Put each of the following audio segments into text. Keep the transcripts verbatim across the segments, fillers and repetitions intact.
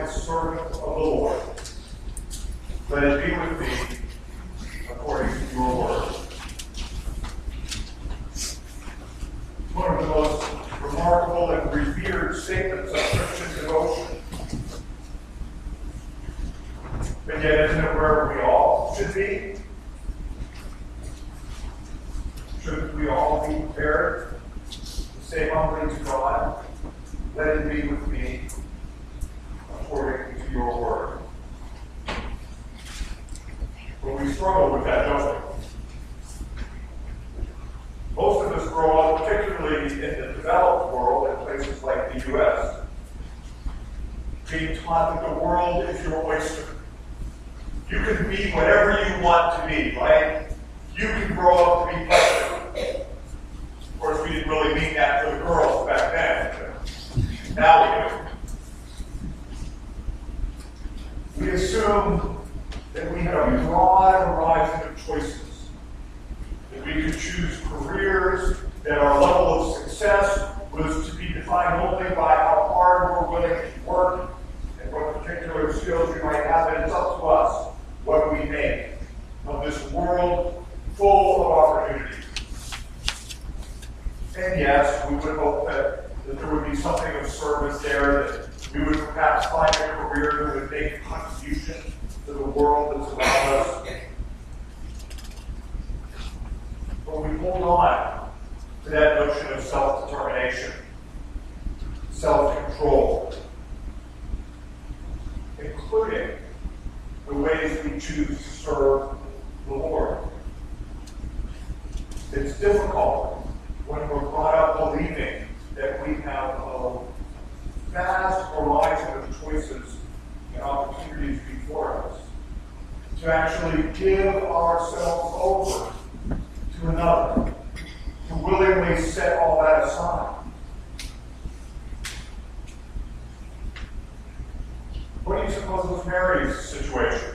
a servant of the Lord. Let it be with me according to your word. One of the most remarkable and revered statements of Christian devotion. But yet, isn't it where we all should be? Shouldn't we all be prepared to say humbly to God, let it be with me according to your word? But we struggle with that, don't we? Most of us grow up, particularly in the developed world, in places like the U S, being taught that the world is your oyster. You can be whatever you want to be, right? You can grow up to be president. Of course, we didn't really mean that for the girls back then. But now we do. We assume that we have a broad horizon of choices. That we could choose careers, that our level of success was to be defined only by how hard we're willing to work and what particular skills we might have, and it's up to us what we make of this world full of opportunities. And yes, we would hope that, that there would be something of service there, that we would perhaps find a career that would make a contribution to the world that's around us. But we hold on to that notion of self-determination, self-control, including the ways we choose to serve the Lord. It's difficult when we're brought up believing that we have a vast horizon of choices and opportunities before us to actually give ourselves over to another, to willingly set all that aside. What do you suppose was Mary's situation?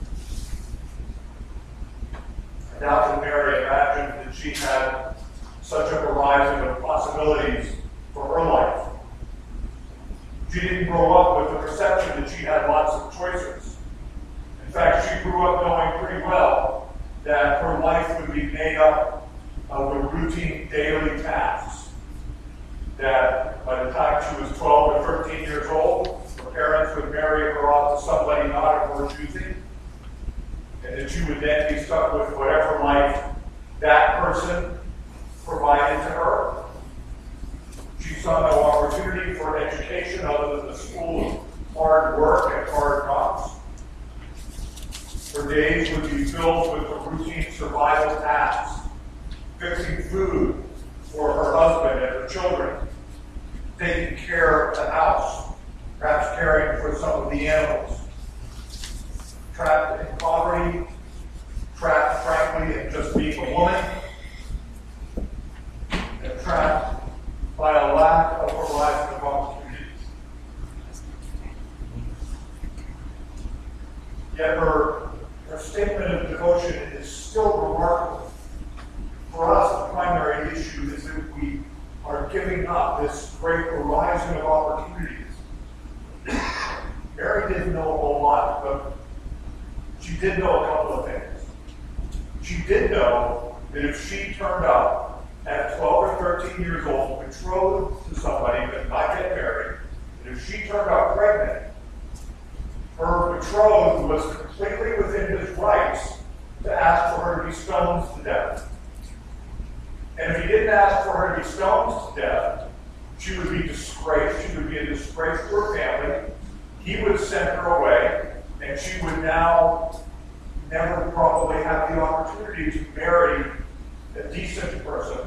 I doubt that Mary imagined that she had such a horizon of possibilities for her life. She didn't grow up with the perception that she had lots of choices. In fact, she grew up knowing pretty well that her life would be made up of the routine daily tasks. That by the time she was twelve or thirteen years old, her parents would marry her off to somebody not of her choosing, and that she would then be stuck with whatever life that person provided to her. She saw no opportunity for education other than the school of hard work and hard knocks. Her days would be filled with the routine survival tasks, fixing food for her husband and her children, taking care of the house, perhaps caring for some of the animals. Trapped in poverty, trapped, frankly, in just being a woman, and trapped by a lack of horizon of opportunities. Yet her, her statement of devotion is still remarkable. For us, the primary issue is that we are giving up this great horizon of opportunities. Mary didn't know a whole lot, but she did know a couple of things. She did know that if she turned up at twelve or thirteen years old, betrothed to somebody but not yet married, that if she turned up pregnant, her betrothed was completely within his rights to ask for her to be stoned to death. And if he didn't ask for her to be stoned to death, she would be disgraced. She would be a disgrace to her family. He would send her away, and she would now never probably have the opportunity to marry a decent person.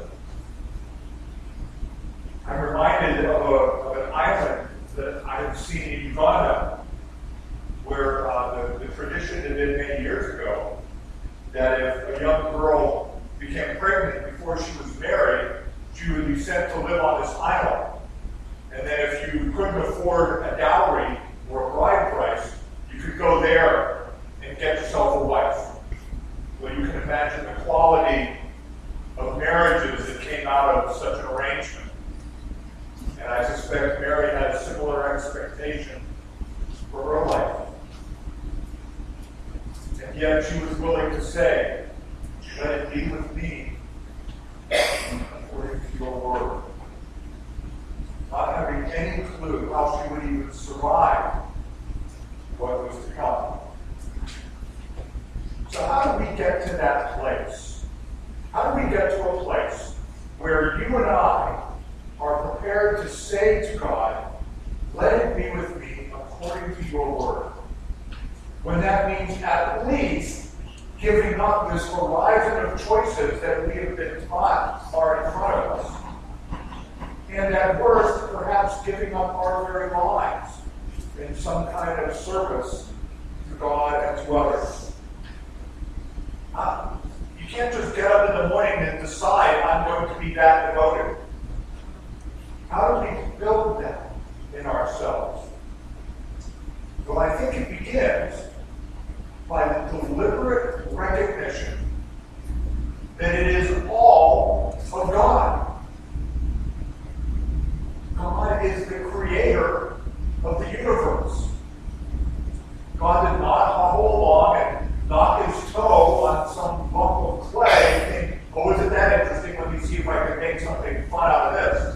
I'm reminded of, a, of an island that I have seen in Uganda, where uh, the, the tradition had been many years ago that if a young girl became pregnant before she was married, she would be sent to live on this island. And then if you couldn't afford a dowry or a bride price, you could go there and get yourself a wife. Well, you can imagine the quality of marriages that came out of such an arrangement. And I suspect Mary had a similar expectation for her life. And yet she was willing to say, let it be with me according to your word. Not having any clue how she would even survive what was to come. So how do we get to that place? How do we get to a place where you and I are prepared to say to God, let it be with me according to your word? When that means at least giving up this horizon of choices that we have been taught are in front of us. And at worst, perhaps giving up our very lives in some kind of service to God and to others. Uh, you can't just get up in the morning and decide, I'm going to be that devoted. How do we build that in ourselves? Well, I think it begins by the deliberate recognition that it is all of God. God is the creator of the universe. God did not hobble along and knock his toe on some lump of clay and think, oh, isn't that interesting? Let me see if I can make something fun out of this.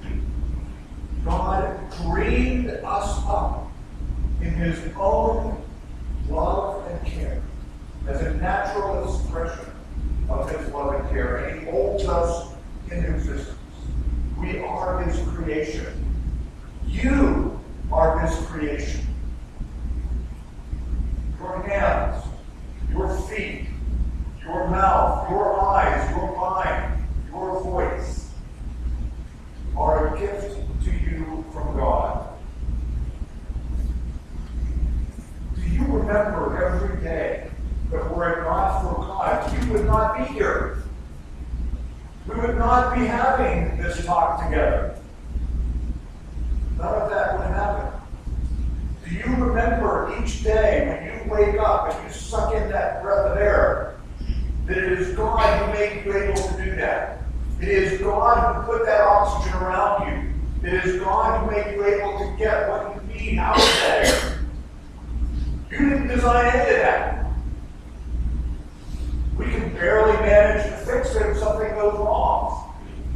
God dreamed us up in his own love and care as a natural expression of his love and care, and he holds us in existence. We are his creation. You are his creation. Your hands, your feet, your mouth, your eyes, your mind, your voice are a gift to you from God. Do you remember every day that were it not for God, you would not be here? We would not be having this talk together. None of that would happen. Do you remember each day when you wake up and you suck in that breath of air, that it is God who made you able to do that? It is God who put that oxygen around you. It is God who made you able to get what you need out of that air. You didn't design any of that. We can barely manage to fix it if something goes wrong.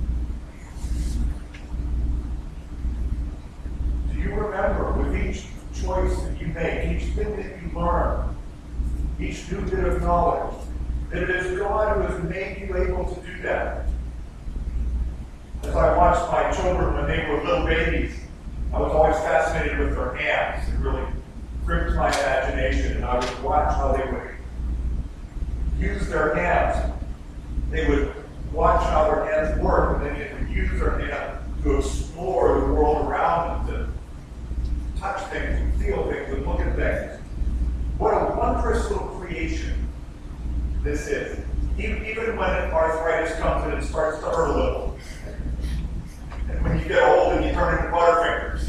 Do you remember with each choice that you make, each thing that you learn, each new bit of knowledge, that it is God who has made you able to do that? As I watched my children when they were little babies, I was always fascinated with their hands. It really gripped my imagination, and I would watch how they would use their hands. They would watch how their hands work, and then they would use their hands to explore the world around them, to touch things, and feel things, and look at things. What a wondrous little creation this is. Even, even when arthritis comes and it starts to hurt a little. And when you get old and you turn into butterfingers,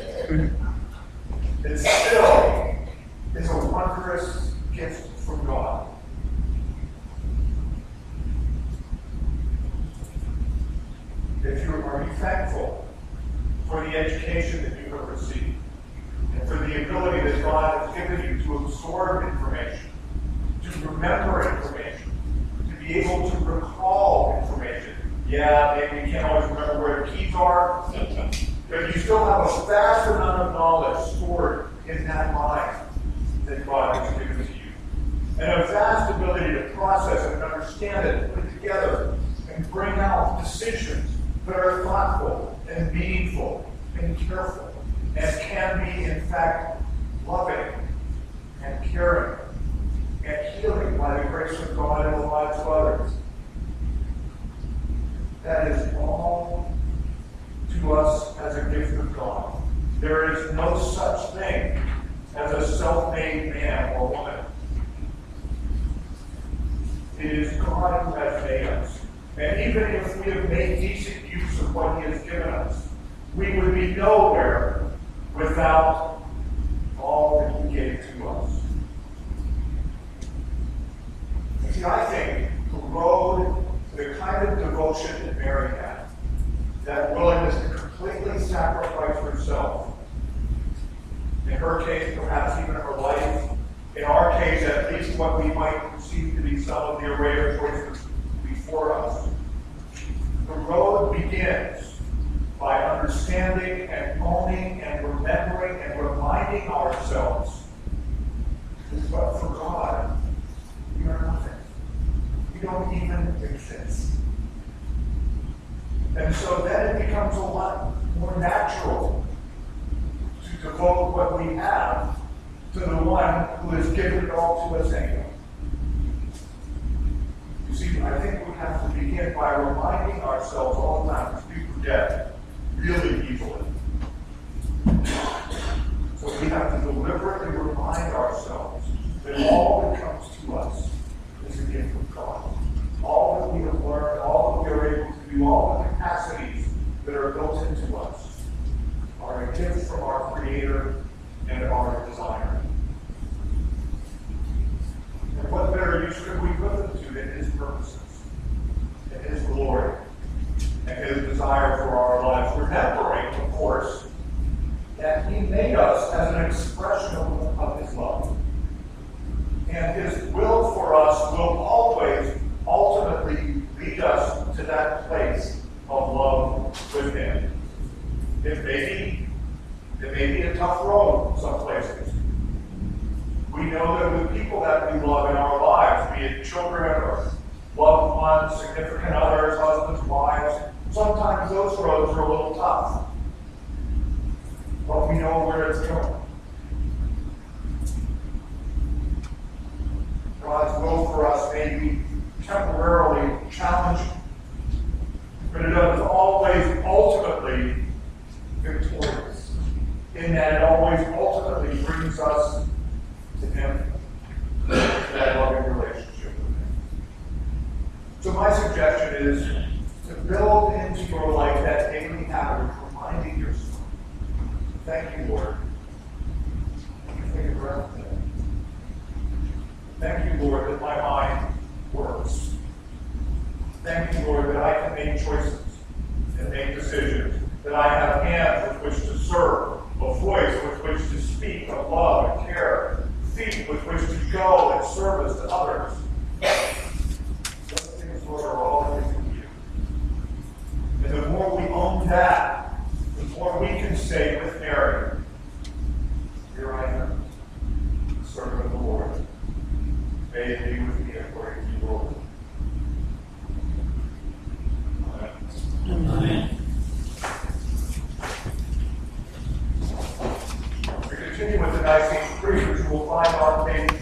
it still is a wondrous gift from God. If you are you thankful for the education that you have received, and for the ability that God has given you to absorb information, to remember information, to be able to recall information. Yeah, maybe you can't always remember where the keys are, but you still have a vast amount of knowledge stored in that mind that God has given to you. And a vast ability to process it and understand it, put it together, and bring out decisions that are thoughtful and meaningful and careful, and can be, in fact, loving and caring and healing by the grace of God in the lives of others. That is all to us as a gift of God. There is no such thing as a self-made man or woman. It is God who has made us. And even if we have made decent use of what he has given us, we would be nowhere without all that he gave to us. See, I think the road, the kind of devotion that Mary had, that willingness to completely sacrifice herself, In her case, perhaps even her life. In our case, at least what we might perceive to be some of the array of choices before us. The road begins by understanding and owning and remembering and reminding ourselves that but for God, we are nothing. We don't even exist. And so then it becomes a lot more natural to devote what we have to the one who has given it all to us anyway. You see, I think we have to begin by reminding ourselves all the time, because we forget really easily. So we have to deliberately remind ourselves that all that comes to us is a gift from God. All that we have learned, all that we are able to do, all the capacities that are built into us are a gift from our Creator and our Designer. And what better use could we put them to than His purposes, and His glory, and His desire for our lives? Remembering, of course, that He made us as an expression of, of His love. And His will for us will always ultimately lead us to that place of love with Him. It may be, it may be a tough road some places. We know that with people that we love in our lives, be it children or loved ones, significant others, husbands, wives, sometimes those roads are a little tough. But we know where it's going. God's will for us may be temporarily challenging, but it is always ultimately victorious, in that it always ultimately brings us to Him, that loving relationship with Him. So my suggestion is to build into your life that daily habit of reminding yourself, thank you, Lord. Take a breath today. Thank you, Lord, that my mind works. Thank you, Lord, that I can make choices and make decisions, that I have hands with which to serve, a voice with which to speak of love and care, feet with which to go in service to others. Those things, Lord, are all that we can do. And the more we own that, the more we can say with Mary, here I am, the servant of the Lord. May it be with me according to your will. Amen. We continue with the Nicene Creed, which you will find on page